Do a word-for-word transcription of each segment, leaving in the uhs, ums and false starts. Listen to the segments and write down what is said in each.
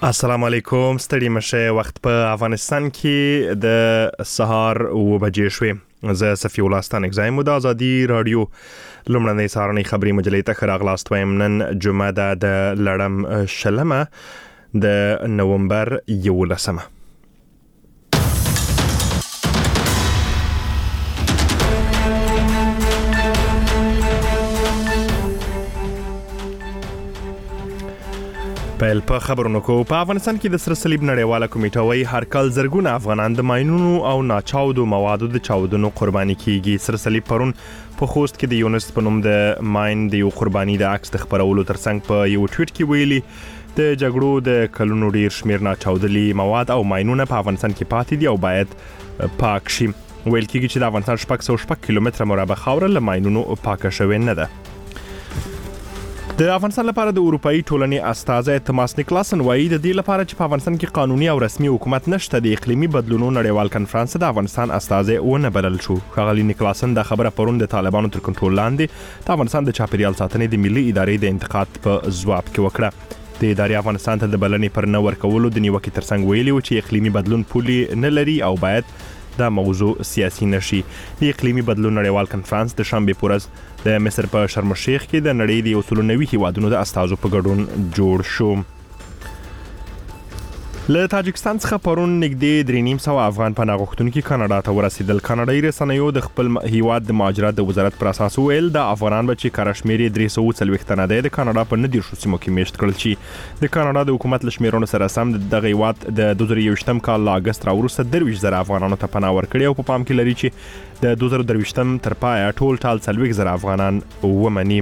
السلام علیکم. ستړي مشه. وخت په افغانستان کې د سهار و بجې شوې. زه صفی الله ستانک زایم د ازادي رادیو لومړنۍ سهارنۍ خبري مجلې ته راغلاست وایم. نن جمعه ده د لړم شلمه د نومبر یولسمه. پیل په خبرونو کو. په افغانستان کې د سره صلیب نړیواله کمیټه وايي هر کال زرګونه افغانان د ماینونو او ناچاودو موادو د چاودنو قرباني کیږي. سره صلیب پرون په خوست کې د یونس په نوم د ماین د یو قرباني د عکس د خبرولو ترڅنګ په یو ټویټ کې ویلي د جګړو د کلونو ډیر شمیر ناچاودلي مواد او ماینونه په افغانستان کې پاتې دي او باید پاک شي. ویل کېږي چې د افغانستان شپږ سوه شپږ کیلومتره مربع خاوره له ماینونو پاکه شوې نه ده. د افغانستان لپاره د اروپאי ټولنې استازی توماس نیکلاسن وایي د دې لپاره چې په افغانستان کې قانوني او رسمي حکومت نشته د اقلیمي بدلونونو نړیوال کنفرانس د افغانستان استازی ونه بلل شو. ښاغلي نیکلاسن دا خبره پرون د طالبانو تر کنټرول لاندې د افغانستان د چاپیریال ساتنې د ملي ادارې د انتقاد په ځواب کې وکړه. د ادارې افغانستان ته د بلنې پر نه ورکولو د نیوکې ترڅنګ ویلي و چې اقلیمي بدلون پولې نه لري او باید دا موضوع سیاسي نشي. د اقلیمي بدلون نړیوال کنفرانس د شنبه په ورځ د مصر په شرم الشیخ کې د نړۍ د اصول نوي هیوادونو د استازو په ګډون جوړ شو. له تاجکستان څخه پرون نږدې درې نیم سوه افغان پناه غوښتونکي کاناډا ته ورسېدل. کاناډایي رسنیو د خپل هیواد د مهاجرت د وزارت پر اساس ویل د افغانان به چې کره شمېر یې درې سوه څلوېښت تنه دی د کاناډا په نه دېرشو سیمو کې میشت کړل شي. د کاناډا د حکومت له شمېرونو سره سم دغه هیواد د دوه زره یوویشتم کال له اګست راوروسته درویشت زره افغانانو ته پناه ورکړې او په پام کې لري چې د دوه زره درویشتم تر پایه ټول ټال څلوېښت زره افغانان ومني.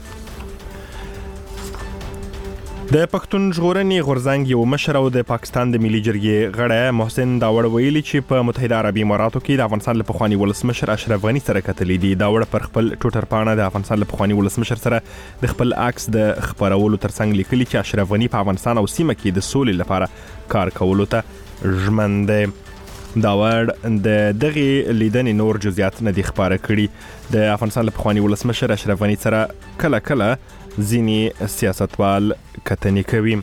د پښتون ژغورنې غورځنګ یو مشر او د پاکستان د ملي جرګې غړی محسن داوړ ویلي چې په متحده عربي اماراتو کې د افغانستان له پخواني ولسمشر اشرف غني سره کتلي دي. داوړ پر خپل ټوټر پاڼه د افغانستان له پخواني ولسمشر سره د خپل عکس د خبرولو ترڅنګ لیکلي چې اشرف غني په افغانستان او سیمه کې د سولې لپاره کار کولو ته ژمن دی. داوړ د دغه لیدنې نور جزئیات نه دي خبره کړي. د افغانستان له پخواني ولسمشر اشرف غني سره کله کله ځینې سیاستوال کتنې کوي.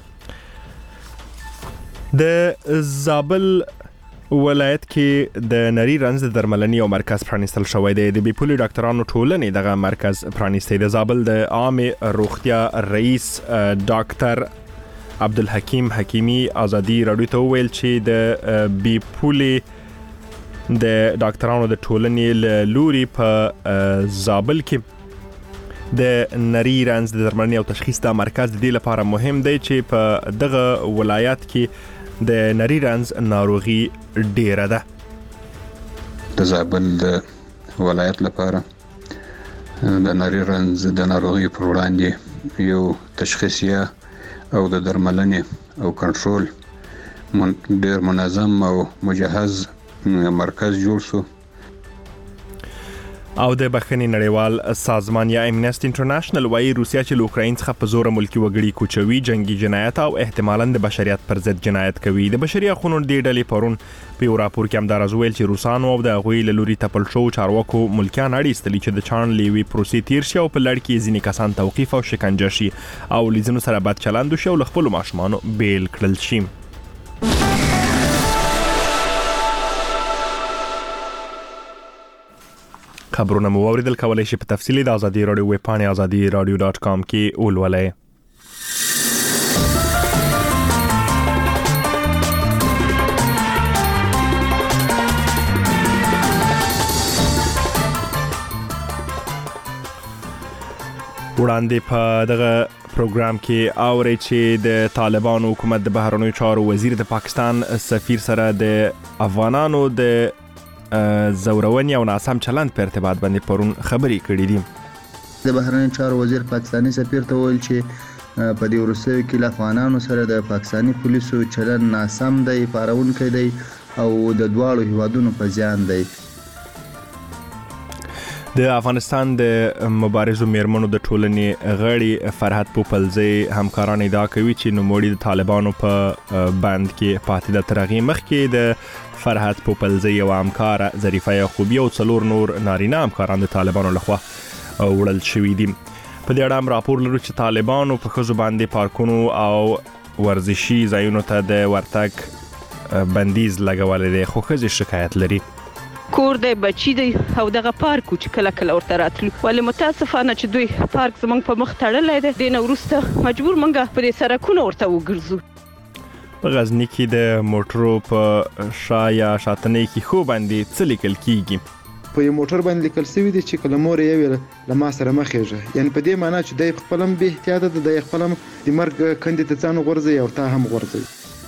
د زابل ولایت کې د نری رنځ د درملنې او مرکز پرانیستل شوی دی. د بیپولي ډاکټرانو ټولنې دغه مرکز پرانیستی. د زابل د عامې روغتیا رئیس ډاکټر عبدالحکیم حکیمی ازادي رادیو ته وویل چې د بیپولي د ډاکټرانو د ټولنې له لوري په زابل کې د نری رنځ د درملنې او تشخیص دا مرکز د دې لپاره مهم دی چې په دغه ولایت کې د نری رنځ ناروغي ډیره ده. د زابل د ولایت لپاره د نری رنځ د ناروغي پر وړاندې یو تشخیصیه او د درملنې او کنټرول ډیر منظم او مجهز مرکز جوړ شو. او د بخښنې نړیوال سازمان یا امنیسټي انټرنیشنل وايي روسیا چې له اوکراین څخه په زور ملکی وګړي کوچوي جنگي جنایت او احتمالاً د بشریت پر ضد جنایت کوي. د بشري حقوقو د ډلې پرون په یو راپور کې هم دا راز ویل چې روسانو او د هغوی له لوري تپل شو چارواکو ملکیان اړ ایستلي چې د چان لیوي پروسې تیر شي او په لړ کې ځینې کسان توقیف او شکنجه شي او لیزونو سره بد چلند وشي او له خپلو ماشومانو بیل کړل شي. خبرونه مو اوریدل. کولای شئ په تفصیلی د ازادي رادیو ویب پاڼې ازادي رادیو ډاټ کام کې ولولئ. وړاندې په دغه پروګرام کې اوري چې د طالبانو حکومت د بهرنیو چارو وزیر د پاکستان سفیر سره د افغانانو د زورونی او ناسم چلند په ارتباط باندې پرون خبرې کړې دي. د بهرنیو چارو وزیر پاکستاني سفیر ته ویل چې په دې وروستیو کې له افغانانو سره د پاکستاني پولیسو چلند ناسم دی، پارونکی دی او د دواړو هیوادونو په زیان دی. د افغانستان د مبارزو میرمنو د ټولنې غړي فرحت پوپلزی همکاران ادعا کوي چې نوموړي د طالبانو په بند کې پاتې ده. تر هغې مخکې د فرحت پوپلزی یو همکار ظریفه یعقوبی او څلور نور نارینه همکاران د طالبانو لخوا وړل شوي دي. په دې اړه هم راپور لرو چې طالبانو په ښځو باندې پارکونو او ورزشي ځایونو ته د ورتګ بندیز لګولې دی خو ښځې شکایت لري. کور دی بچی دی او دغه پارک چې کله کله ورته راتلو ولې متاسفانه چې دوی پارک زمونږ په مخ تړلی دی دې نه وروسته مجبور مونږ په دې سړکونه ورته وګرځو. په غزني کې د موټرو په شا یا شاتنۍ کې خو باندې څه لیکل کیږي؟ په یو موټر باندې لیکل شوی دی چې کله مور یې ویل له ما سره مخېږه، یعنی په دې معنی چې د خپلم به احتیاط ده د خپلم د مرګ کندې ته ځان غورځي او تا هم غورځي.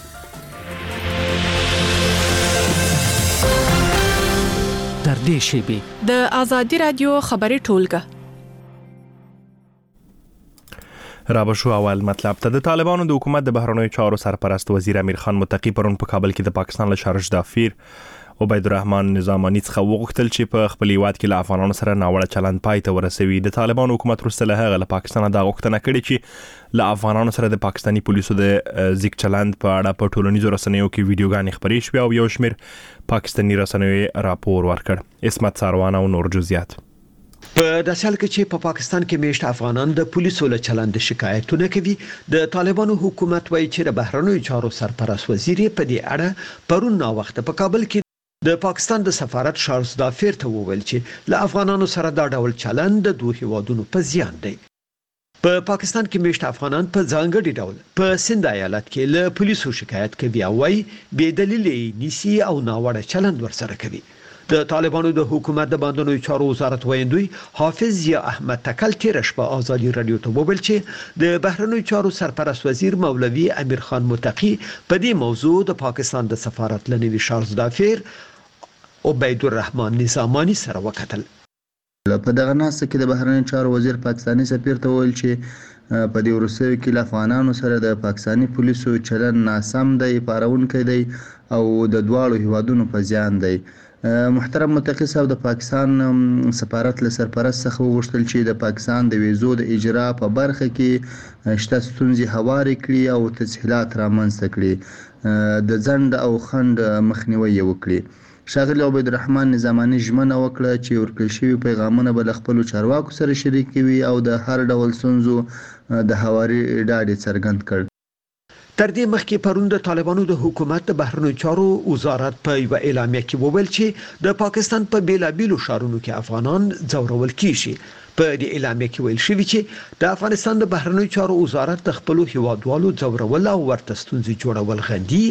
در دې شیبې د آزادی رادیو خبري ټولګه رابشو اول مطلب ته د طالبانو د حکومت د بهرنیو چارو سرپرست وزیر امیر خان متقی پرون په کابل کې د پاکستان له شارج دافیر عبید الرحمن نظامانی څخه وغوښتل چې په خپل هیواد کې له افغانانو سره ناوړه چلند پای ته ورسوي. د طالبانو حکومت وروسته له هغه له پاکستان دا غوښتنه کړې چې له افغانانو سره د پاکستاني پولیسو د ځیګ چلند په اړه په ټولنیزو رسنیو کې ویډیوګانې خپرې شوې او یو شمېر پاکستاني رسنیو راپور ورکړ. اسمت ساروان او نور جزئیات. په داسې حال کې چې په پاکستان کې میشت افغانان د پولیسو له چلند شکایتونه کوي، د طالبانو حکومت وایي چې د بهرنیو چارو سرپرست وزیر په دې اړه پرون نا وخت په کابل کې د پاکستان د سفارت شارج دافیر ته وویل چې له افغانانو سره دا ډول چلند د دوه هیوادونو په زیان دی. په پاکستان کې میشت افغانان په ځانګړي ډول په سند ایالت کې له پولیسو شکایت کوي او وايي بې دلیل نیسي او ناوړه چلند ورسره کوي. د طالبانو د حکومت د باندنیو چارو وزارت ویندوی حافظ یا احمد تکل تیر شپه آزادی رادیو ته وویل چې د بهرنیو چارو سرپرست وزیر مولوی امیر خان متقی په دې موضوع د پاکستان د سفارت لنوي شارج دافیر عبید الرحمن نظامانی سره وکتل. په دغه ناسته کې د بهرنیو چارو وزیر پاکستاني سفیر ته وویل چې په دې وروستیو کې له افغانانو سره د پاکستاني پولیسو چلند ناسم دی، پارونکی دی او د دواړو هیوادونو په زیان دی. محترم متقی صاحب د پاکستان سفارت له سرپرست څخه وغوښتل چې د پاکستان د ویزو د اجرا په برخه کې شته ستونزې هوارې کړي او تسهیلات رامنځته کړي، د ځنډ او خنډ مخنیوی وکړي. ښاغلي عبید الرحمن نظامانی ژمنه وکړه چې ورکړل شوي پیغامونه به له خپلو چارواکو سره شریکوي او د هر ډول ستونزو د هواري ډاډ یې څرګند کړ. تر دې مخکې پرون د طالبانو د حکومت د بهرنیو چارو وزارت په یو اعلامیه کې وویل چې د پاکستان په بیلابیلو ښارونو کې افغانان ځورول کیږي. په دې اعلامیه کې ویل شوی چې د افغانستان د بهرنیو چارو وزارت د خپلو هیوادوالو ځورول او ورته ستونزې جوړول غندي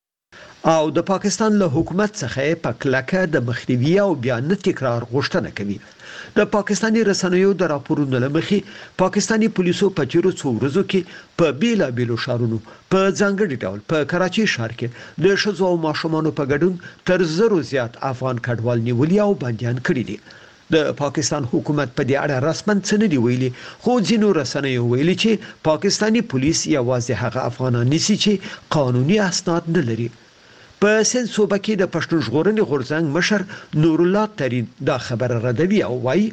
او د پاکستان له حکومت څخه په کلکه د مخنیوي او بیا نه تکرار غوښتنه کوي. د پاکستاني رسنیو د راپورونو لمخې پاکستاني پولیسو په تیرو څو ورځو کې په بیلا بیلو شهرونو په ځانګړي ډول په کراچي ښار کې د ښځو او ماشومانو په ګډون تر زرو زیات افغان کډوال نیولي او بندیان کړي دي. د پاکستان حکومت په دې اړه رسماً څه نه دی ویلي، خو ځینو رسنیو ویلي چې پاکستاني پولیس یوازې هغه افغانان نیسي چې قانوني اسناد نه لري. په سند صوبه کې د پښتون ژغورنې غورځنګ مشر نور الله ترین دا خبره ردوي او وايي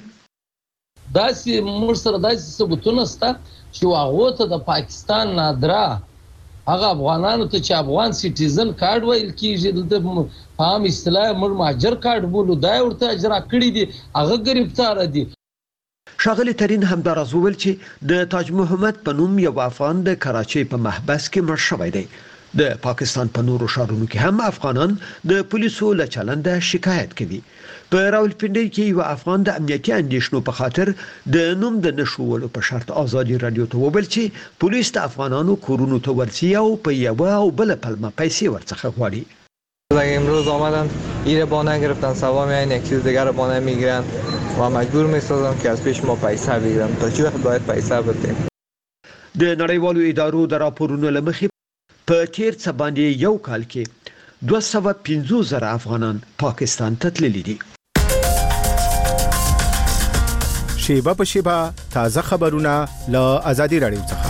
داسې موږ سره داسې ثبوتونه شته چې هغه ته د پاکستان نادرا هغه افغانانو ته چې افغان سټیزن کارت ویل کیږي د عام اصطلاح موږ مهاجر کارت بولو دا ورته اجرا کړی دي، هغه گرفتار دي. ښاغلي ترین همداراز وویل چې د تاج محمد په نوم یو افغان د کراچۍ په محبس کې مړ شوی دی. د پاکستان په نورو ښارونو کې هم افغانان د پولیسو له چلنده شکایت کوي. په راولپنډي کې یو افغان د امنیتي اندېښنو په خاطر د نوم د نشولو په شرط آزادي رادیو ته وویل چې پولیس د افغانانو کورونو ته ورځي او په یو او بل پلمه پیسې ورڅخه غواړي. امروز آمدن ایره بانه گرفتن، سوا میاین یک چیز دیگر بانه میگیرن و مجبور میسازن که از پیش ما پیسه بگیرن. تا چه وقت باید پیسه بدیم؟ د نړیوالو ادارو د راپورونو لمخې په تیر څه باندې یو کال کې دوه سوه پنځوس زره افغانان پاکستان ته تللي دي. شیبه په شیبه تازه خبرونه له آزادی رادیو څخه.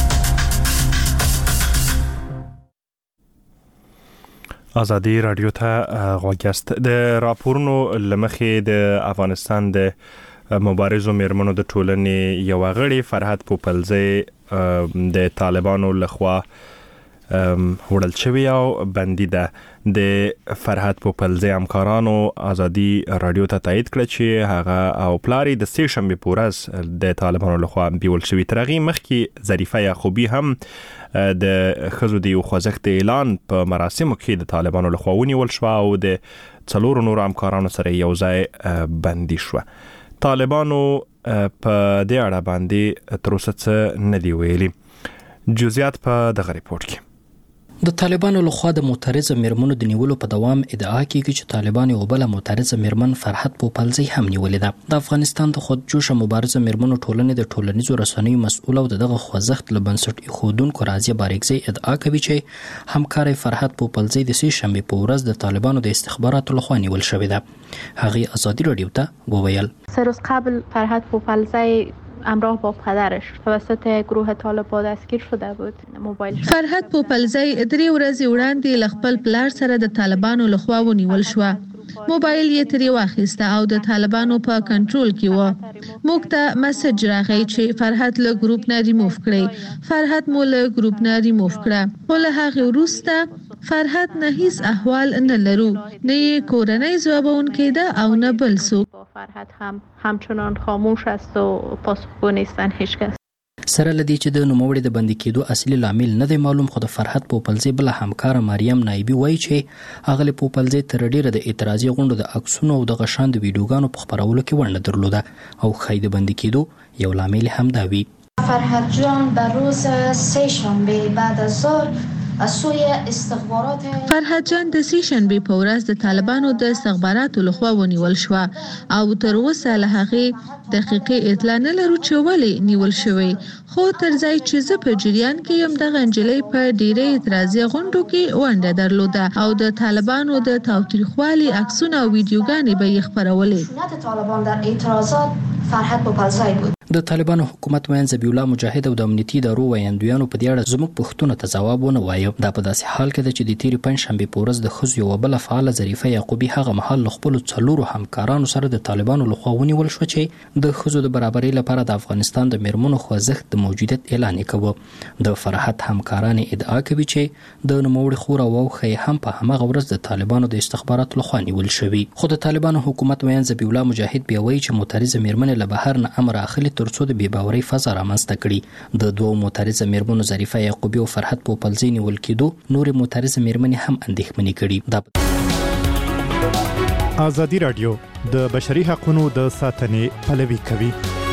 آزادی رادیو ته غوږیاست. د راپورونو لمخې د افغانستان د مبارزو میرمنو د ټولنې یو غړي فرحت پوپلزی د طالبانو لخوا وړل شوی او بندي ده. د فرحت پوپلزی همکارانو ازادي رادیو ته تایید کړ چې هغه او پلاری د سې شنبه په ورځ د طالبانو لخوا بیول شوی. تر هغې مخکې ظریفه یعقوبی هم د ښځو د یو خوځښت اعلان په مراسمو کې د طالبانو لخوا ونیول شوه او د څلورو نورو همکارانو سره یو ځای بندي شوه. طالبانو په دې اړه باندې تر اوسه څه نه دي ویلي. جزئیات په دغه ریپورت کې. د طالبانو لخوا د معترضه میرمنو د نیولو په دوام ادعا کیږي چې طالبان یو بل معترضه میرمن فرحت پوپلزی هم نیولې ده. د افغانستان د خودجوشه مبارزه میرمنو ټولنې د ټولنیزو رسنیو مسؤل او دغه خوځښت له بنسټ ایښودونکو راضیه باریکزی ادعا کوي چې همکارې فرحت پوپلزی د سې شنبه په ورځ د طالبانو د استخباراتو لخوا نیول شوې ده. هغه ازادي رادیو ته وویل سه روز قبل فرحت پوپلزی همراه با پدرش توسط گروه طالبان دستگیر شده بود. موبایل فرحت پوپلزی درې ورځې وړاندې له خپل پلار سره د طالبانو لخوا ونیول شو. موبایل یې ترې واخیسته او د طالبانو په کنټرول کې و. موږ ته میسج راغی چې فرحت له ګروپ نه ریموف کړئ. فرحت مو له ګروپ نه ریموف کړه. خو له هغې وروسته فرحت نه هیڅ احوال نه لرو، نه یې کورنۍ ځوابونکې ده او نه بل څوک. فرحت هم همچنان خاموش است و پاسخگو نیستن هیچ کس. سره لدی چې د نوموړي د بندي کېدو اصلي لامل نه دی معلوم، خو د فرحت پوپلزی بل همکار مریم نایبی وایي چې اغلی پوپلزی تر ډیره د اعتراضي غونډو د عکسونو او د غشان د ویډیوګانو په خبرولو کې ونډه درلوده او خای د بندي کېدو یو لامل هم دا وی. فرحت جان در روز سه شنبه بعد از ظهر از سوی استخبارات فرحت جان د سې شنبه په ورځ د طالبانو د استخباراتو لخوا ونیول شو او تر اوسه له هغې دقیقې اطلاع نه لرو چې ولې نیول شوی. خو تر ځای چې زه په جریان کې یم دغه نجلۍ په ډیرې اعتراضي غونډو کې ونډه درلوده او د طالبانو د تاوتریخوالي عکسونه او ویډیوګانې به یې خپرولې. طالبان در اعتراضات فرحت پوپلزی بود. د طالبانو حکومت وین ذبیح الله مجاهد او د امنیتي ادارو ویاندویانو په دې اړه زموږ پوښتنو ته ځواب ونه وایي. دا په داسې حال کې ده چې د تیرې پنجشنبې په ورځ د ښځو یوه بله فعاله ظریفه یعقوبی هغه مهال له خپلو څلورو همکارانو سره د طالبانو لخوا ونیول شوه چې د ښځو د برابرۍ لپاره د افغانستان د میرمنو خوځښت د موجودیت اعلان یې کوه. د فرحت همکارانې ادعا کوي چې د نوموړي خور او اوښه هم په همغه ورځ د طالبانو د استخباراتو لخوا نیول شوي. خو د طالبانو حکومت وین ذبیح الله مجاهد بیا وایي چې معترضه میرمنې له بهر نه امر اخلي ترڅو د بې باورۍ فضا رامنځته کړي. د دوو معترضه میرمنو ظریفه یعقوبی او فرحت پوپلزی نیول کېدو نورې معترضه میرمنې هم اندېښمنې کړي. ازادي رادیو د بشري حقوقو د ساتنې پلوي کوي.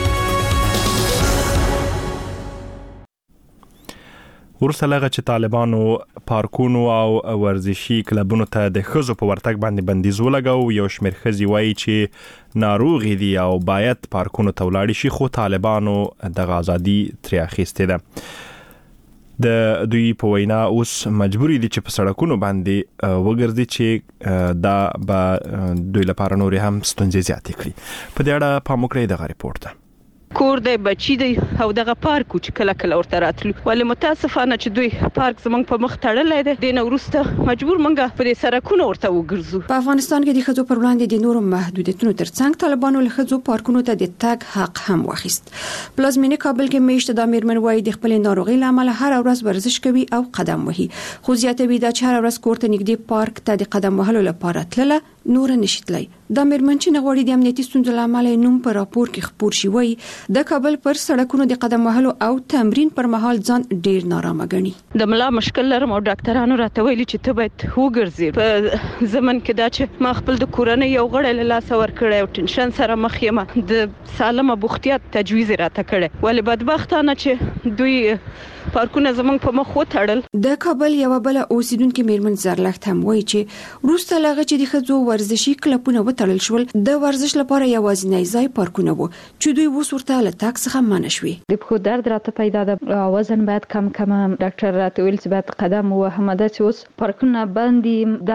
ورسره لغه چې طالبانو پارکونو او ورزشي کلبونو ته د ښځو په ورتګ باندې بندیز ولګاو. یو شمېر ښځې وایي چې ناروغې دي او باید پارکونو ته ولاړې شي، خو طالبانو دغه ازادي ترې اخیستې ده. د دوی په وینا اوس مجبوري دي چې په سړکونو باندې وګرځي چې دا به دوی لپاره نورې هم ستونزې زیاتې کړي. په دې اړه پام وکړئ دغه ریپورت ته. کور دی، بچی دی او دغه پارک چې کله کله ورته راتلو، ولې متاسفانه چې دوی پارک زمونږ په مخ تړلی دی. دې نه وروسته مجبور مونږ په دې سړکونو ورته وګرځو. په افغانستان کې د ښځو پر وړاندې د نورو محدودیتونو ترڅنګ طالبانو له ښځو پارکونو ته د تګ حق هم واخیست. پلازمینه کابل کې میشته د میرمن وایي د خپل ناروغي لامل هر ورځ ورزش کوي او قدم وهي، خو زیاتوي دا چې هر ورځ کور ته نږدې پارک ته د قدم وهلو لپاره تلله نور نشیتلی. د میرمن چې نغوړي د امنیتي ستونزو لامل نوم په راپور کې خبر شي وایي د کابل پر سړکونو د قدم وهلو او تمرین پر مهال ځان ډیر نارامه ګڼي. د ملا مشکل لرم او ډاکټرانو راته ویلي چې ته باید وګرځې. په زمن کې دا چې ما خپل د کورنۍ یو غړی له لاسه ورکړی او ټینشن سره مخ یم، د سالمه بوختیا تجویز راته کړی، ولې بدبختانه چې دوی پارکونه زمونږ په مخ وتړل. د کابل یو بل اوسیدونکو میرمن زرلخت هم وایي چې روسته لغه چې د ښځو ورزشي کلبونه وتړل شول د ورزش لپاره یوازینی ځای پارکونه وو چې دوی اوس ورته له تاک څخه منع شوي. د پښو درد راته پیدا ده، وزن باید کم کم، ډاکټر راته ویل چې باید قدم ووهم. دا چې اوس پارکونه بند دي دا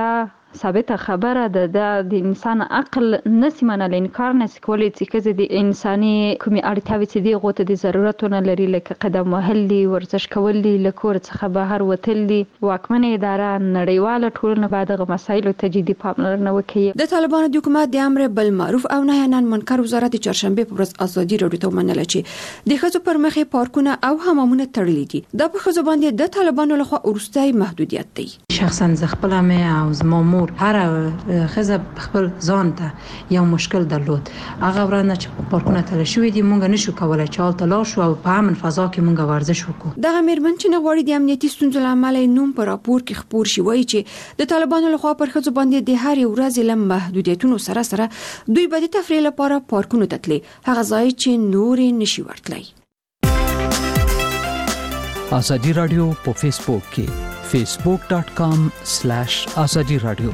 ثابته خبره ده د انسان عقل نسی منل انکار نسی کولی چې کزه د انساني کومي اړتیاوې چې دی غوته د ضرورتونه لري لکه قدم وهل دي ورزش کول دي لکور څخه بهر وتل دي واکمنه اداره نړیواله ټولنه باید د مسایلو ته جدي پاملرنه وکړي. د طالبانو د حکومت د امر بالمعروف او نهي عن المنکر وزارت چهارشنبه په ورځ ازادي راډیو ته ومنل چې د ښځو پر مخې پارکونه او حمامونه تړلي دي. دا په ښځو باندې د طالبانو لخوا وروستي محدودیت دی. شخصا ز خپل مې او زما مور هر ښځه خپل ځان ته یو مشکل درلود. هغه ورانه چې پارکونه تړل شوی دي مونږ نشو کولای چې حالت لا شو او په امن فضا کې مونږ ورزش وکړو. دغه میرمن چې نغواړي د امنیتي ستونزو لامل نوم په راپور کې خپور شي وایي چې د طالبانو لخوا پر ښځو باندې د هر ورځ لم محدودیتونو سره سره دوی به د تفریح لپاره پارکونو ته تللي هغه ځای چې نور نشي ورتلی. ازادي رادیو په فیسبوک کې facebook dot com slash azadi radio.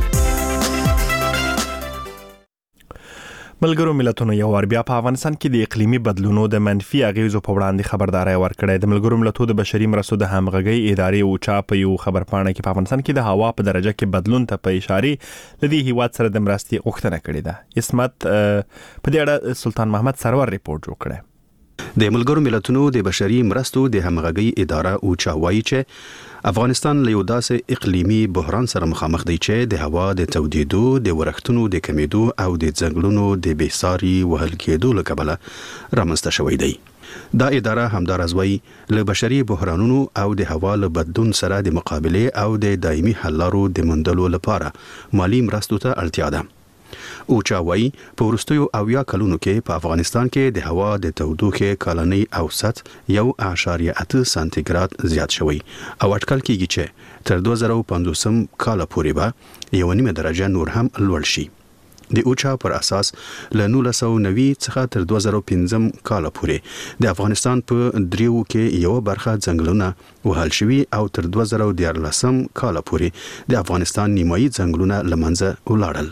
ملګرو ملتونو یو ور بیا په افغانستان کې د اقلیمي بدلونونو د منفي اغیزو په وړاندې خبرداري ورکړې. د ملګرو ملتونو د بشري مرستو د همغږي ادارې او چا په یو خبرپاڼه کې په افغانستان کې د هوا په درجه کې بدلون ته په اشاره لدی هیواد سره د مرستې غوښتنه کړې ده. اسمت په دې اړه سلطان محمد سرور ریپورت جوړ کړی. د ملګرو ملتونو د بشري مرستو د همغږي اداره او چا وایي چې افغانستان له یو داسې اقلیمي بحران سره مخامخ دی چې د هوا د تودیدو، د ورښتونو د کمیدو او د ځنګلونو د بېساري وهل کېدو له کبله رامنځته شوی دی. دا اداره همدارس وایي له بشري بحرانونو او د هوا له بدلون سره د مقابله او د دایمي حل لارو د موندلو لپاره مالی مرستو ته اړتیا ده. او چا وایي په وروستیو اویا کلونو کې په افغانستان کې د هوا د تودوخې کلنی اوسط یو اعشاریه اته سانتیګراد زیات شوی او اټکل کېږي چې تر دوه زره پنځوس کال پورې به یو نیمه درجه نور هم لوړ شي. د اوچا پر اساس له نولس سوه نوي څخه تر دوه زره پنځم کال پورې د افغانستان په دریو کې یو برخه ځنګلونه وهل شوي او تر دوه زره دیارلسم کال پورې د افغانستان نیمایي ځنګلونه له منځه ولاړل.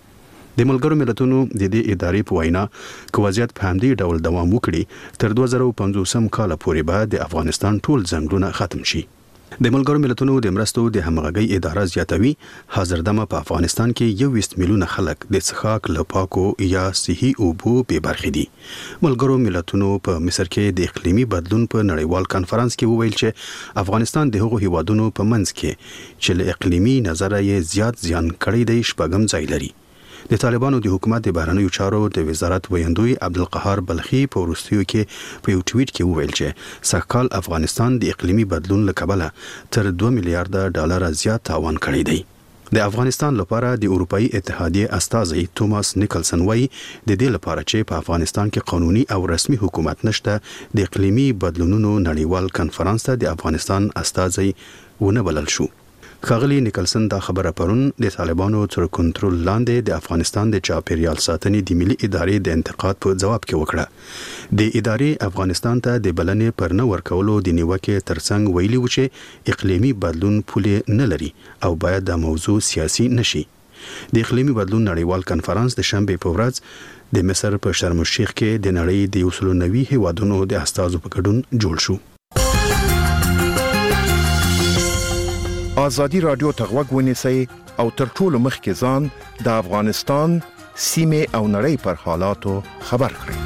د ملګرو ملتونو د دې ادارې په وینا که وضعیت په همدې ډول دوام وکړي تر دوه زره پنځوسم کال پورې به د افغانستان ټول ځنګلونه ختم شي. د ملګرو ملتونو د مرستو د همغږي اداره زیاتوي حاضر دمه په افغانستان کې یو ویشت میلیونه خلک د څښاک له پاکو یا صحي اوبو بې برخې دي. ملګرو ملتونو په مصر کې د اقلیمي بدلون په نړیوال کانفرنس کې وویل چې افغانستان د هغو هیوادونو په منځ کې چې له اقلیمي نظره یې زیات زیان کړی دی شپږم ځای لري. د طالبانو د حکومت د بهرنیو چارو د وزارت ویاندوی عبدالقهار بلخی په وروستیو کې په یو ټویټ کې وویل چې سږکال افغانستان د اقلیمي بدلون له کبله تر دوه میلیارډ ډالر زیات تاوان کړی دی. د افغانستان لپاره د اروپאי اتحادیه استازی توماس نیکلسن وایي د دې لپاره چې په افغانستان کې قانوني او رسمي حکومت نشته د اقلیمي بدلونونو نړیوال کانفرنس ته د افغانستان استازی ونه بلل شو. ښاغلي نیکلسن دا خبره پرون د طالبانو تر کنټرول لاندې د افغانستان د چاپیریال ساتنې د ملي ادارې د انتقاد په جواب کې وکړه. د ادارې افغانستان ته د بلنې پر نه ورکولو د نیوکې ترڅنګ ویلي و چې اقلیمي بدلون پولې نه لري او باید د موضوع سیاسي نشي. د اقلیمي بدلون نړیوال کانفرنس د شنبه په ورځ د مصر په شرم الشیخ کې د نړۍ د یو سل نوي هیوادونو د استازو په ګډون جوړ شو. ازادي رادیو ته غوږ ونیسئ او تر ټولو مخکې ځان د افغانستان سیمه او نړۍ پر حالاتو خبر کړئ.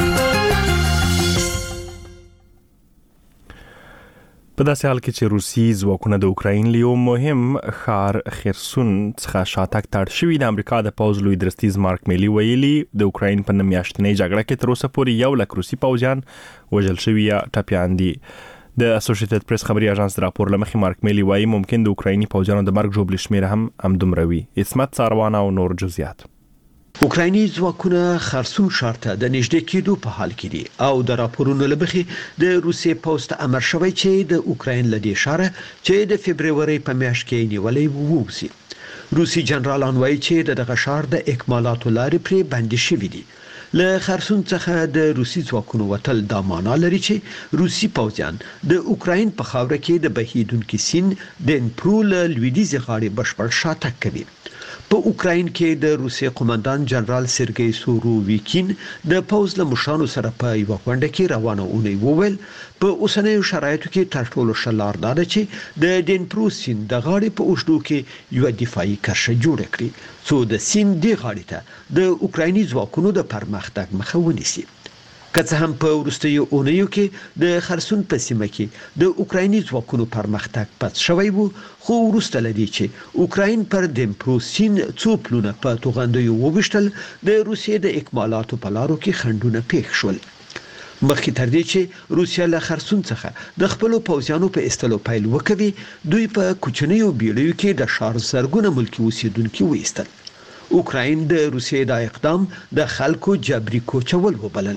په داسې حال کې چې روسي ځواکونه د اوکراین له یو مهم ښار خرسون څخه شاتګ ته اړ شوي د امریکا د پوځ لوی درستیز مارک میلی ویلي د اوکراین په میاشتنۍ جګړه کې تر اوسه پورې یو لک روسي پوځیان وژل شوي یا ټپیان دي. د اسوسییټډ پریس خبري اژانس راپور لمخې مارک میلی وایي ممکن د اوکرایني پوځیانو د مرګ جوړ شمیر هم همدومره وي. اسمت ساروان او نور جزئیات. اوکرایني ځواکونه خرسون ښار ته د نږدې کېدو په حال کې دي او د راپورونو له مخې د روسي پوځ ته امر شوی چې د اوکراین له دې ښاره چې د فبرवरी په میاشت کې نیولې ووسی. روسي جنرالان وایي چې دغه ښار د اکمالاتو لارې پرې بندي شوی دي. له خرسون څخه د روسي ځواکونو وتل دا معنا لري چې روسي پوځیان د اوکراین په خاوره کې د بهیدونکو سین د انپرول لویدیزي غاړې بشپړ شاتګ کوي. په اوکراین کې د روسي قومندان جنرال سرګي سوروویکین د پوز له مشرانو سره په یو غونډه کې روانه اونۍ وویل په اوسنیو شرایطو کې تر ټولو ښه لار دا ده چې د ډینپرو سیند د غاړې په اوږدو کې یو دفاعي کرښه جوړه کړي څو د سیند دی غاړې ته د اوکرایني ځواکونو د پرمختګ مخه ونیسي. که څه هم په وروستیو اونیو کې د خرسون په سیمه کې د اوکرایني ځواکونو پرمختګ پات شوی وو، خو وروسته لدی چې اوکراین پر دنپرو سیند څو پلونه په توغندیو وویشتل د روسیې د اکمالاتو په لارو کې خنډونه پیښ شول. مخکې تر دې چې روسیا له خرسون څخه د خپل پوځیانو په استلو پیل وکوي، دوی په کوچنیو بیړیو کې د شار زرګونه ملکی اوسیدونکو وېستل. اوکراین د روسیې د اقدام د خلکو جبري کوچول وبلل.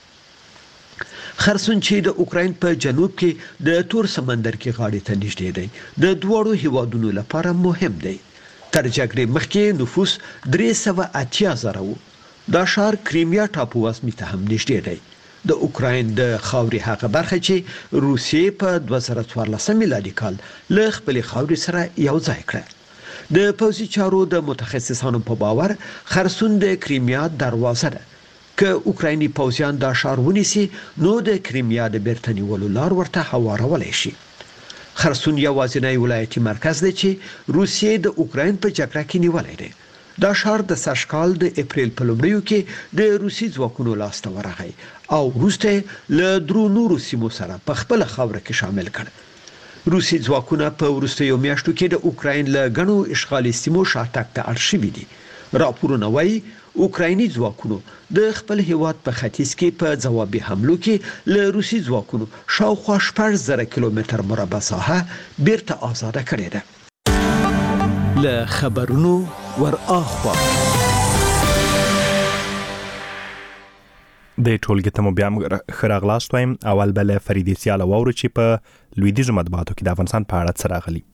خرسون چې د اوکراین په جنوب کې د تور سمندر کې غاړې ته نږدې دی، د دوړو هیوادونو لپاره مهم دی. تر جګړې مخکې نفوس درې سوه اتیا زره وو. دا ښار کریمیا ټاپو وزمي ته هم نږدې دی. د اوکراین د خاورې هغه برخه چې روسیې په دوه زره څوارلس میلادي کال له خپل خاورې سره یو ځای کړه. د پوځي چارو د متخصصانو په باور خرسون د کریمیا دروازه ده. که اوکرایني پوځیان دا ښار ونیسي نو د کریمیا د بیرته نیولو لار ورته هوارولای شي. خرسون یوازینی ولایتي مرکز دی چې روسیې د اوکراین په جګړه کې نیولای دی. دا ښار د سږکال د اپریل په لومړیو کې د روسي ځواکونو لاسته ورغی او وروسته له درو نورو سیمو سره په خپل خاوره کې شامل کړ. روسي ځواکونه په وروستیو میاشتو کې د اوکراین له غنو اشغالي سیمو شاتګ ته اړ شوي دي. راپورونه وایي اوکرایني ځواکونو د خپل هیواد په ختیځ کې په ځوابي حملو کې له روسي ځواکونو شاوخوا شپږ زره کیلومتر مربع ساحه بیرته آزاده کړې ده. له خبرونو ور اخوا د ټولګي ته مو بیا خراغلاست وایم. اول بل فریدي سیاله وورو چې په لویدیځ مطبوعاتو کې د افغانستان په اړه څه راغلي.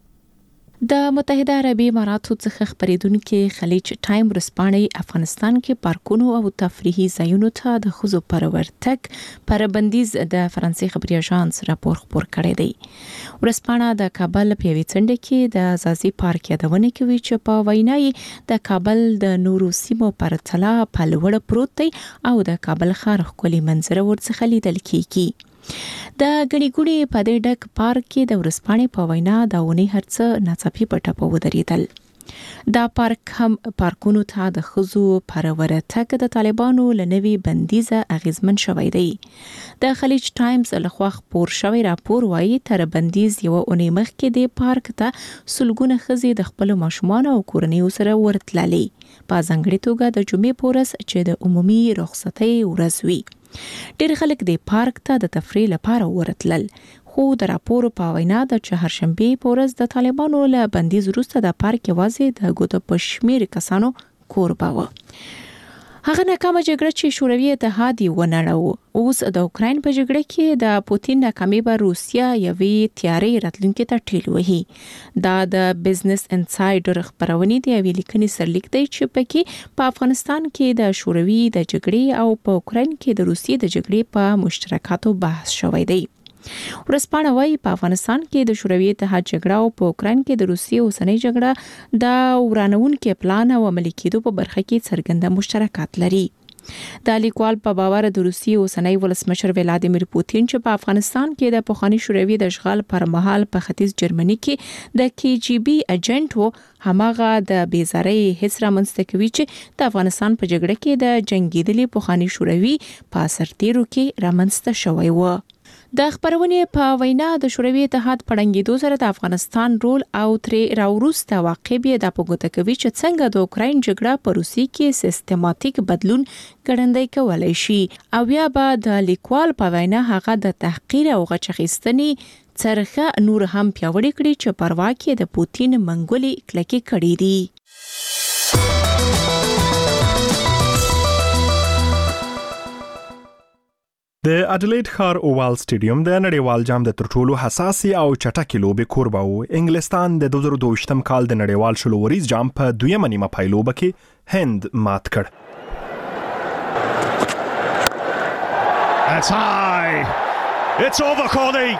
د متحده عربي اماراتو څخه خبرېدونکو خلیج ټایم ورسپانې افغانستان کې پارکونو او تفریحي ځایونو ته د ښځو پر ورتګ پر بندیز د فرانسې خبري اژانس راپور خپور کړی دی. ورسپانه د کابل په یوې څنډه کې د ازازي پارک یادونه کوي چې په وینای د کابل د نورو سیمو پر تلا په لوړ پروت دی او د کابل ښار ښکلي منظره ورڅخه لیدل کیږي. د غړي ګړي په دې ډک پارک کې د ورسپانې په وینا د ونی هرڅ ناڅاپي په ټاپو ودرېدل. دا پارک هم پارکونو ته د خزو پر ورتګ د طالبانو لنوي بندیزه اغیزمن شوی دی. د خلیج ټایمز لخوا خبر شوی راپور وايي تر بندیز یو اونۍ مخکې د پارک ته سلګونه خزي د خپل ماشومان او کورنیو سره ورتللي په ځانګړي توګه د جمعې پورس چې د عمومي رخصتۍ ورځ وي. ډېر خلک د پارک ته د تفریح لپاره ورتلل، خو د راپور په وینا د چهارشنبه په ورځ د طالبانو له بندیز وروسته د پارک یوازې د ګوتو په شمیر کسانو کوربه و. هغه ناکامه جګړه چې شوروي اتحاد یې ونړاوه، اوس د اوکراین په جګړه کې د پوتین ناکامي به روسیا یوې تیارې راتلونکي ته ټیل وهي. دا د بزنس انسایډر خبرونه دی او لیکنې سرلیک دی چې پکې په افغانستان کې د شوروي د جګړې او په اوکراین کې د روسیې د جګړې په مشترکاتو بحث شوی دی. ورسپانه وايي په افغانستان کې د شوروي اتحاد جګړه او په اوکراین کې د روسیې اوسنۍ جګړه د ورانونکو پلان او عملي کېدو په برخه کې څرګنده مشترکات لري. د لیکوال په باور د روسیې اوسنۍ ولسمشر ولادیمیر پوتین چې په افغانستان کې د پخوانی شوروي د اشغال پر مهال په ختیځ جرمني کې د کی جی بی ایجنټ وو، هماغه د بیزارۍ هیڅ رامنځته کوي چې د افغانستان په جګړه کې د جنگیدلي پخوانی شوروي په سرتیرو کې رامنځته شوی و. د خبرونه په وینا د شوروي اتحاد پړنګېدو سره د افغانستان رول او ترې راوروسته واقع به د پګوت کوي چې څنګه د اوکراین جګړه په روسي کې سیستماتیک بدلون ګړندی کولای شي او بیا به د لیکوال په وینا هغه د تحقیر او غچخېستنې څرخه نور هم پیاوړی کړي چې پروا کې د پوتین منګولي کلکې کړي دي. د اډلېډ ښار اووال سټیډیوم د نړیوال جام د ترټولو حساسي او چټکې لوبې کوربه و. انګلستان د دوه زره دوه ویشتم کال د نړیوال شلوریز جام په دویمه نیمه پایلوبه کې هند مات کړ. That's high. It's over, Kohli.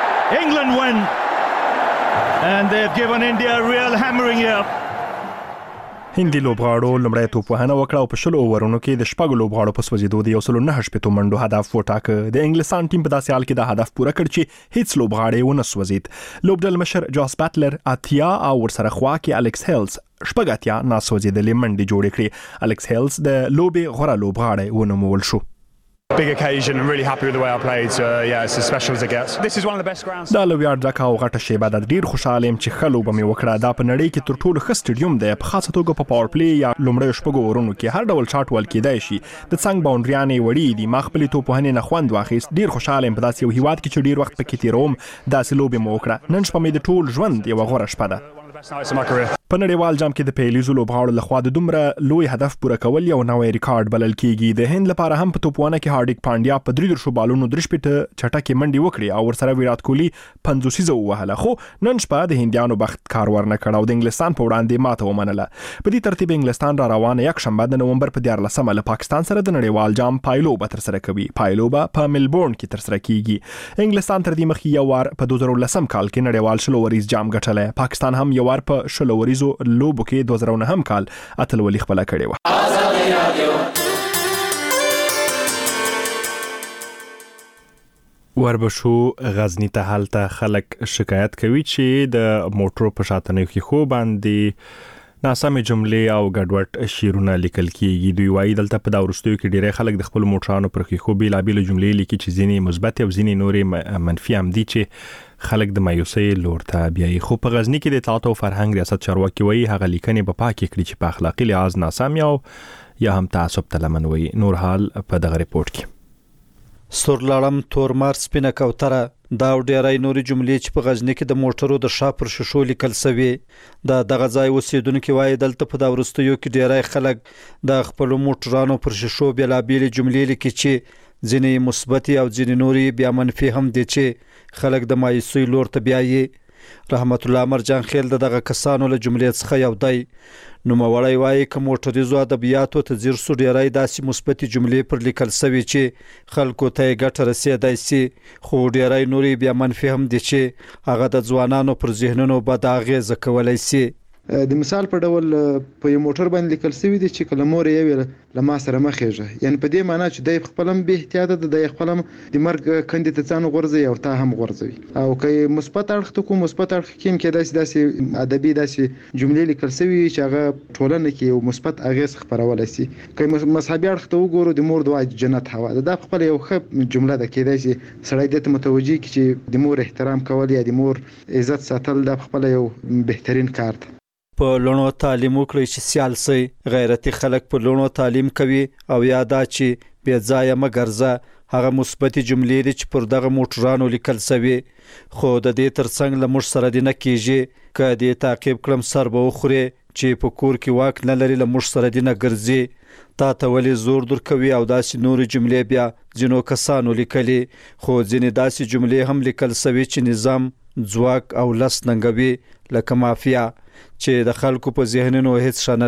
England win. And they've given India a real hammering here. هندي لوبغاړو لومړی توپوهنه وکړه او په شلو اوورونو کې د شپږو لوبغاړو په سوځېدو د یو سل نه شپېتو منډو هدف وټاکه. د انګلستان ټیم په داسې حال کې دا هدف پوره کړ چې هیڅ لوبغاړی ونه سوځېد. لوبډل مشر جاس باتلر اتیا او ورسره خوا کې الکس هیلز شپږ اتیا ناسوځېدلې منډې جوړې کړې. الکس هیلز د لوبې غوره لوبغاړی ونومول شو. Big occasion and really happy with the way I played. So uh, yeah, it's as special as it gets. This is one of the best grounds. دا لویار ډکه او غټه شیبه د ډیر خوشاله يم چې ښه لوبه مې وکړه. دا په نړۍ کې تر ټولو ښه سټیډیوم دی. په خاصه توګه په پاور پلی یا لومړی شپږو اورونو کې هر ډول شاټ ول کېدای شي. د څنګ باونډریانې وړي دي. ما خپلې توپوهنې نه خوند واخیست. ډیر خوشاله يم په داسې یو هیواد کې چې ډیر وخت پکې تیروم. داسې لوبه مې وکړه. نن شپه مې د ټول ژوند یو غوره شپه ده. په نړیوال جام کې د پیلیزو لوبغاړو لخوا د دومره لوی هدف پوره کول یو نوی ریکارډ بلل کیږي. د هند لپاره هم په توپوانه کې هاردیک پانډیا په درې درشو بالونو درې شپېته چټکې منډې وکړې او ورسره ویرات کوهلی پنځوسیزه ووهله. خو نن شپه د هندیانو بخت کار ورنه کړ او د انګلستان په وړاندې ماته ومنله. په دې ترتیب انګلستان را روانه یک شنبه د نومبر په دیارلسمه له پاکستان سره د نړیوال جام پایلوبه ترسره کوي. پایلوبه په ملبورن کې ترسره کیږي. انګلستان تر دې مخکې یو وار په دوه زره لسم کال کې نړیوال شلو وریز جام ګټلی. پاکستان هم یو وار په شلو وریزو لوبو کې دوه زره نهم کال اتلولي خپله کړې وه. وربشو غزنی ته هلته خلک شکایت کوي چې د موټرو په شاتنیو کې خو باندې ناسمې جملې او ګډوډ شعرونه لیکل کیږي. دوی وایي دلته په دا وروستیو کې ډیری خلک د خپل موټرانو پر ښیښو بېلابېلې جملې لیکي چې ځینې مثبت او ځینې نورې منفي هم دي چې خلک د مایوسۍ لور ته بیایي. خو په غزنی کې د اطلاعات او فرهنګ ریاست چارواکي وایي هغه لیکنې به پاکې کړي چې په اخلاقي لحاظ ناسم او یا هم تعصب ته لمن وي. نور حال په دغه ریپورت کې. سور لړم تور مار سپینه کوتره دا ډیرای نورې جملې چې په غزنی کې د موټرو د شا پر شیشو لیکل سوي. دا دغه ځای اوسیدونکو وایي دلته په دا وروستیو کې ډیرای خلک د خپل موټرانو پر شیشو بېلابېلې جملې لیکي چې ځینې مثبت او ځینې نورې بیا منفي هم دي چې خلک د مایوسۍ لور ته بیایي. رحمت الله مرجان خیل دغه کسانو له جملې څخه یو دی. نوموړی وایي که موټریزو ادبیاتو ته ځیر سو ډیری داسې مثبتې جملې پر لیکل سوي چې خلکو ته یې ګټه رسېدای سي، خو ډیری نورې بیا منفي هم دي چې هغه د ځوانانو پر ذهنونو بد اغېزه کولی سي. د مثال په ډول په یو موټر باندې لیکل شوی دی چې کله مور یې ویل له ما سره مخېږه، یعنی په دې معنی چې دی خپلم به احتیاط ده، د خپلم د مرګ کندې ته ځان غورځي او تا هم غورځوي. او که مثبت اړخ ته کوم مثبت اړخ کې کې داسې داسې ادبي داسې جملې لیکل شوی چې هغه ټولنه کې یو مثبت اغېز خپرولای شي. که مذهبي اړخ ته وګورو د مور دعا جنت هوا ده، دا خپل یو ښه جمله ده. کېدای شي سړی دې ته متوجي کړي چې د مور احترام کول یا د مور عزت ساتل دا خپل یو بهترین کار ده. په لونو تعلیم وکړئ چې سیال سي. غیرتي خلک په لونو تعلیم کوي او یادا چې بې ځایه مه ګرځه. هغه مثبتې جملې دي چې پر دغه موټرانو لیکل سوي، خو د دې ترڅنګ له موږ سره دې نه کیږي. که دې تعقیب کړم سر به وخورې چې په کور کې واک نه لري له موږ سره دې نه ګرځي. تا ته ولې زور در کوي او داسې نورې جملې بیا ځینو کسانو لیکلي، خو ځینې داسې جملې هم لیکل سوي چې نظام ځواک او لس ننګوي، لکه مافیا چې د خلکو په ذهنونو هیڅ شانه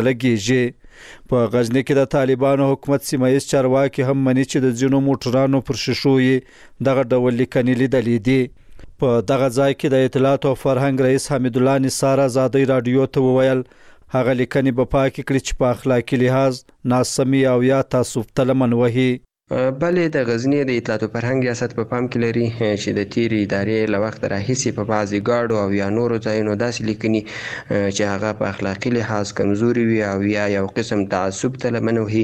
لګیږي. په غزنی کې د طالبانو حکومت سیمایي چارواکي هم مني چې د ځینو موټرانو پر شیشو یې دغه ډول لیکنې لیدلې دي. په دغه ځای کې د اطلاعات او فرهنګ رئیس حمید الله نثار آزادۍ رادیو ته وویل هغه لیکنې به پاکې کړي چې په اخلاقي لحاظ ناسمي او یا تعصب ته لمن وهي. بلې د غزنی د اطلاعات او فرهنګ ریاست په پام کې لري چې د تیرې ادارې له وخت راهیسې په بعضې ګاډو او یا نورو ځایونو داسې لیکنې چې هغه په اخلاقي لحاظ کمزوري وي او یا یو قسم تعصب ته لمن وهي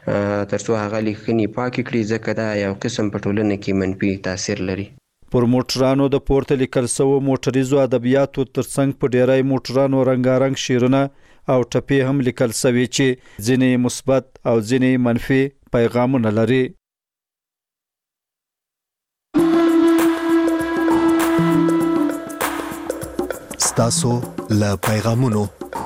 تر څو هغه لیکنې پاکې کړي، ځکه دا یو قسم په ټولنه کې منفي تاثیر لري. پر موټرانو د پورته لیکل سوو موټریزو ادبیاتو ترڅنګ په ډیری موټرانو رنګارنګ شعرونه او ټپې هم لیکل سوي چې ځینې مثبت او ځینې منفي پیغامونه لري. ستاسو له پیغامونو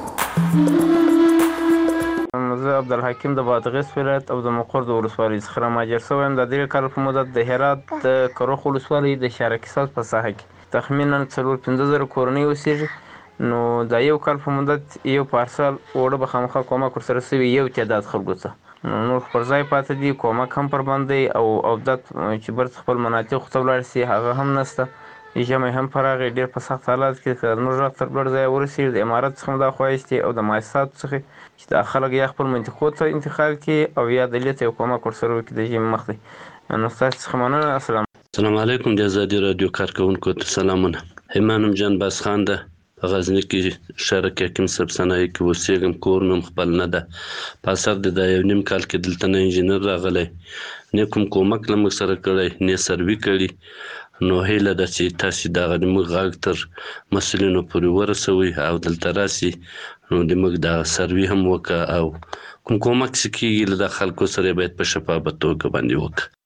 زه عبدالحکیم د بادغیس ولایت او د مقر د ولسوالۍ څخه رامهاجر شوی یم. د درې کال په مدت د هرات د کروخ ولسوالۍ د شارکیساز په ساحه کې تخمینا څلور پنځه زره کورنۍ اوسېږي. نو د یو کال په مدت یو پارسل اوړه به خامخا کومک ورسره سوي یو تعداد خلکو ته، نور پر ځای پاتې دي. کومک هم پر باندې او او دت چې برڅ خپل مناطق ته ولاړ سي هغه هم نشته. ژمی هم پراغې ډېر په سخت حالات کې که نور غږ تر لوړ ځایه ورسېږي د امارت څخه دا خواهش دی او د مؤسساتو څخه چې دا خلک یا خپل منطقو ته انتقال کړي او یا دلې ته یو کومک ورسره وکړي د ژمي مخکې. نو ستاسو څخه مننه. السلام السلام علیکم. د ازادي رادیو کارکونکو ته سلامونه. ایمانم جان باسخان ده په غزني کې شرک حکیم صاحب صنایع کې اوسېږم. کور مې خپل نه ده. په اثر د دا یو نیم کال کې دلته نه انجینر راغلی نه کوم کومک له موږ سره کړی نه سروي کړي. نو هیله ده چې تاسو دغه موږ غږ تر مسؤلینو پورې ورسوي او دلته راسي نو د موږ د سروي هم وکړه او کوم کومک چې کېږي له خلکو سره باید په شفافه توګه باندې وکړي.